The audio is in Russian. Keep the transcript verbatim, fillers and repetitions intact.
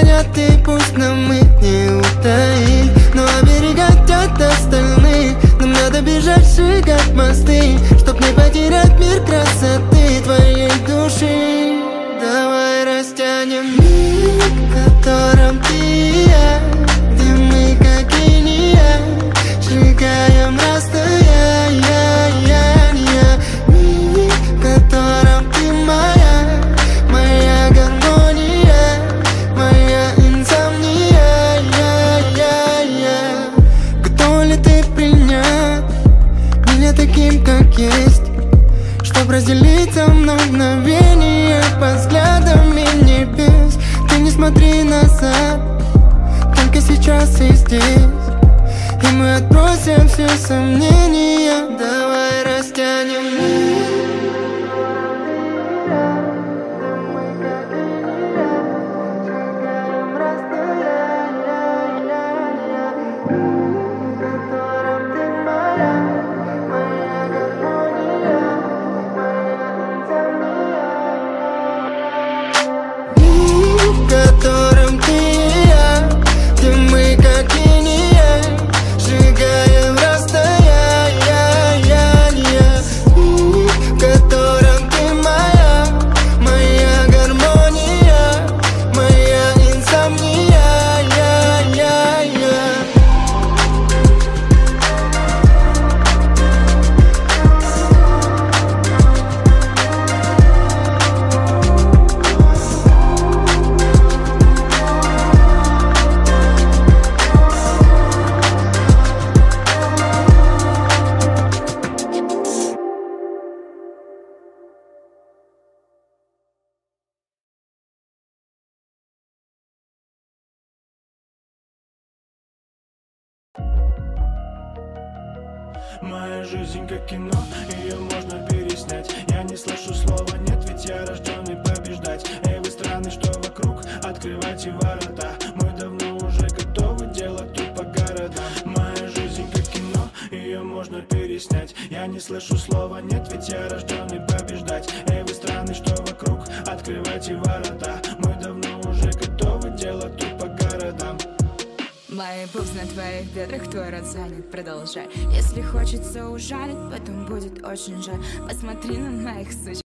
понятны, пусть нам их не утаить, но оберегать от остальных нам надо бежать, сжигать мосты, чтоб не потерять мир красоты твоей души. Давай растянем мир, в котором ты и я, где мы как линия, сжигаем расстояние. Мир, в котором ты моя, моя гармония, моя инсомния. Готова ли ты принять меня таким, как есть, чтоб разделить со мной мгновение под взглядами небес? Ты не смотри назад, только сейчас и здесь, и мы отбросим все сомнения. Давай растянем мир. В котором ты и я, где мы как линия, сжигаем расстояние. В котором ты моя, моя гармония, моя инсомния. Моя жизнь как кино, ее можно переснять. Я не слышу слова нет, ведь я рожденный побеждать. Эй, вы страны, что вокруг, открывайте ворота. Мы давно уже готовы делать тут по городам. Моя жизнь как кино, ее можно переснять. Я не слышу слова нет, ведь я рожденный побеждать. Эй, вы страны, что вокруг, открывайте ворота. Мы давно уже готовы делать тут по городам. Мои пупс на твоих бедрах, твой рот занят, продолжай. Если хочется ужалить, потом будет очень жаль. Посмотри на моих суч.